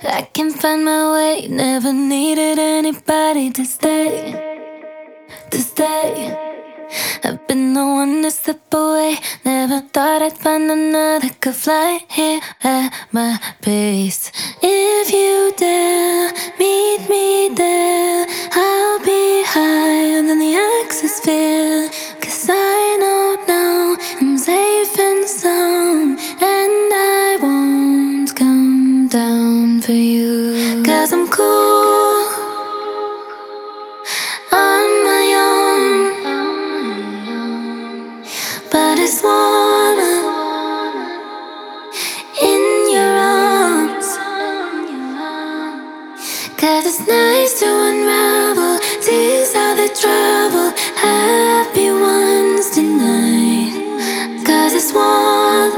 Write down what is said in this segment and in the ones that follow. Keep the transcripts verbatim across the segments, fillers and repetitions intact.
I can find my way. Never needed anybody to stay, to stay. I've been the one to step away. Never thought I'd find another could fly here at my pace. If you dare meet me there, I'll be higher than the axosphere. Cause I know now I'm safe and sound, and I won't come down for you. Cause I'm cool on my own, but it's warmer in your arms. Cause it's nice to unravel, tease how they travel, happy ones tonight. Cause it's warm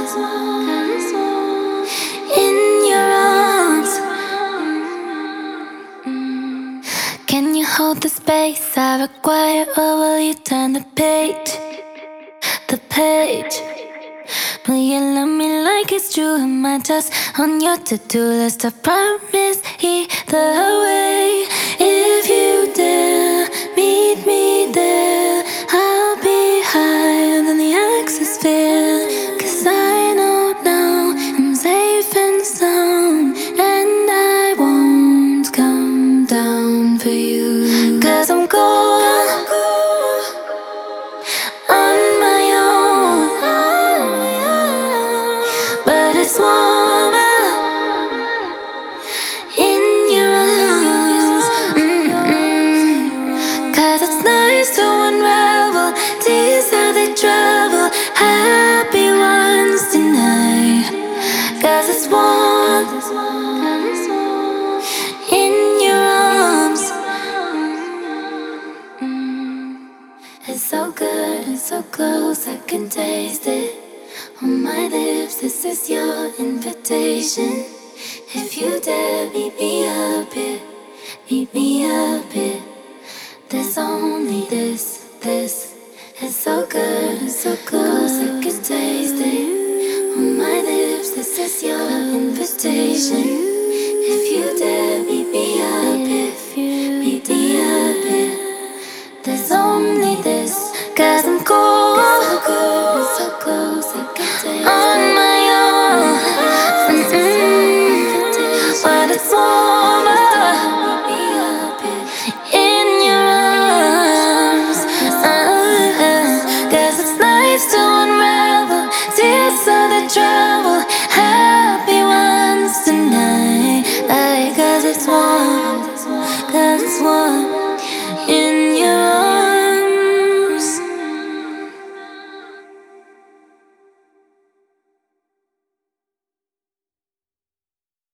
in your arms. Can you hold the space I require, or will you turn the page? The page. Will you love me like it's true? Am I just on your to-do list? I promise either way. If you dare meet me there, I'll be higher than the axosphere. Cause I know now I'm safe and sound, and I won't come down for you. Cause I'm cool on my own, but it's warmer in your arms. Mm-mm. Cause it's nice to unravel, tease how they travel, happy ones tonight. Cause it's warm in your arms. It's so good, it's so close, I can taste it on my lips. This is your invitation. If you dare, meet me up here, meet me up here. There's only this, this. It's so good, it's so close, I can taste it on my lips. This is your invitation. If you dare, meet me up here, meet me up here. There's only this. Cause I'm cool, so cool, so close, I can taste on my own. Mm-mm. But it's warmer in your arms. uh, Cause it's nice to unravel, tears of the travel, happy ones tonight. Like, cause it's warm, cause it's warm.